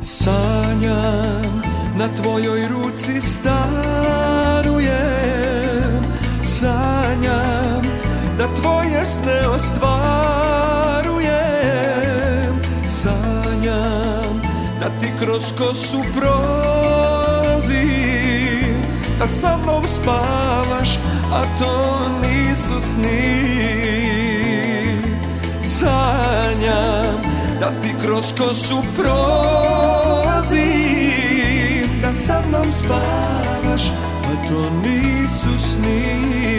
Sanjam, na tvojoj ruci stanujem. Sanjam, da tvoje sne ostvarujem. Sanjam, da ti kroz kosu prolazim, da sa mnom spavaš, a to nisu sni. Sanjam, da ti kroz kosu prolazim, da sa mnom spavaš, a to nisu sni.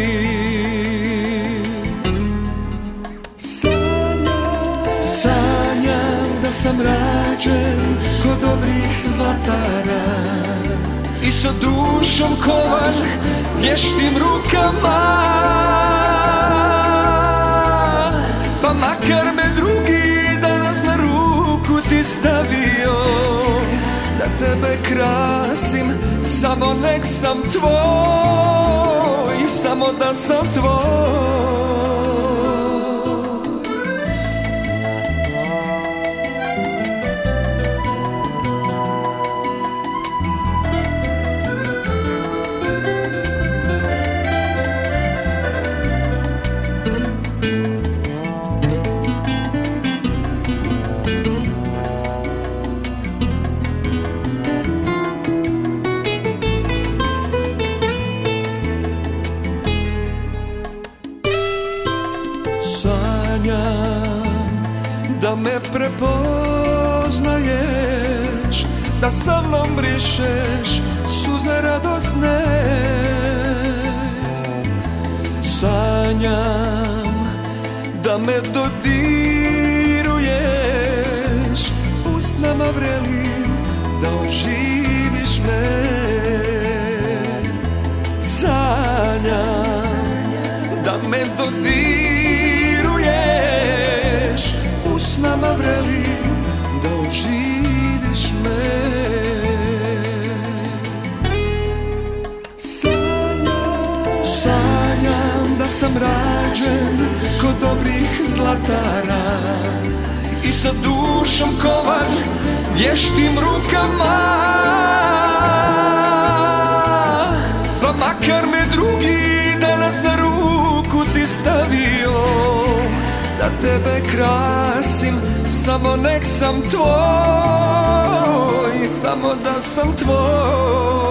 Sanjam da sam rađen kod dobrih zlatara i sa dušom kovan vještim rukama, pa makar me drugi danas na ruku ti stavio, da tebe krasim, samo nek sam tvoj, samo da sam tvoj. Sanjam da me prepoznaješ, da sa mnom brišeš suze radosne. Sanjam da me dodiruješ, usnama vrelim da oživiš me. Sanjam da me dodiruješ, usnama vrelim da oživiš me. Sanjam da sam rađen kod dobrih zlatara i sa dušom kovan vještim rukama, pa makar me drugi danas na ruku ti stavio, da tebe krasim, samo nek sam tvoj, samo da sam tvoj.